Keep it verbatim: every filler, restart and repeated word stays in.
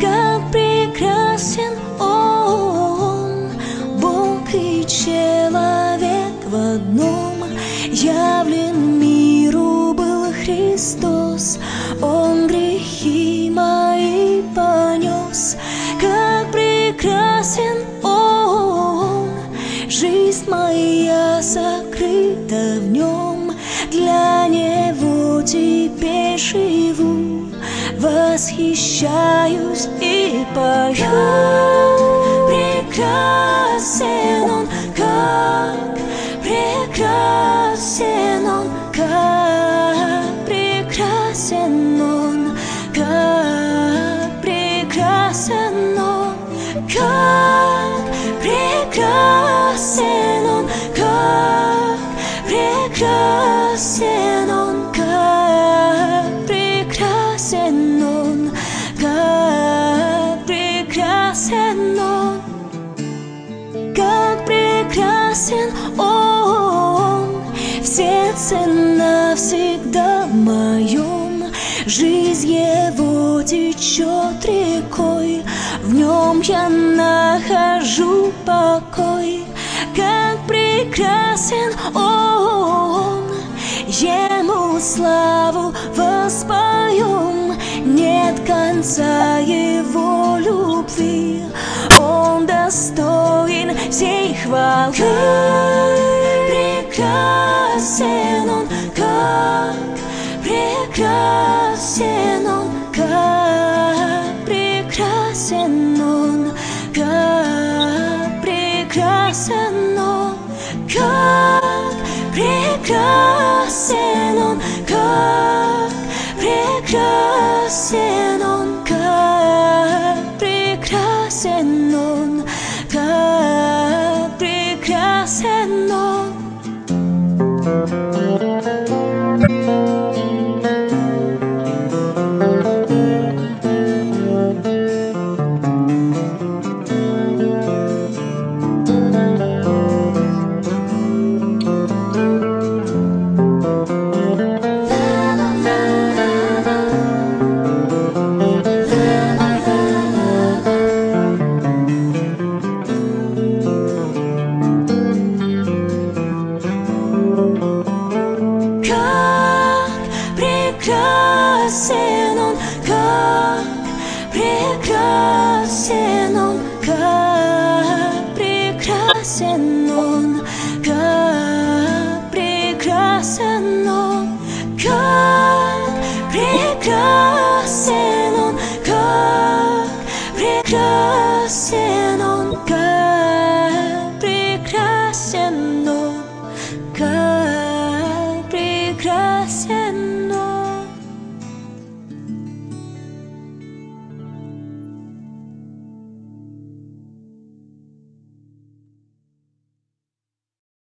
как прекрасен Он, Бог и человек в одном. Явлен миру был Христос, Он грехи мои понес. Как прекрасен Он, жизнь моя сокрыта в Нем. Для Него теперь живу, восхищаюсь и пою. Как прекрасен Он, как прекрасен Он, как прекрасен Он, как прекрасен Он, как прекрасен Он, как прекрасен Он, как прекрасен Он, как прекрасен Он, как прекрасен Он, в сердце навсегда моем. Жизнь Его течет рекой, в Нем я нахожу покой. Как прекрасен Он, Ему славу воспоем. Нет конца Его любви, Он достоин всей хвалы. Прекрасен Он, как прекрасен Он, как прекрасен Он, как прекрасен Он, как прекрасен Он, как прекрасен Он, как прекрасен Он, как прекрасен Он. Прекрасен Он, как прекрасен Он, как прекрасен Он, как прекрасен Он, как прекрасен Он, как прекрасен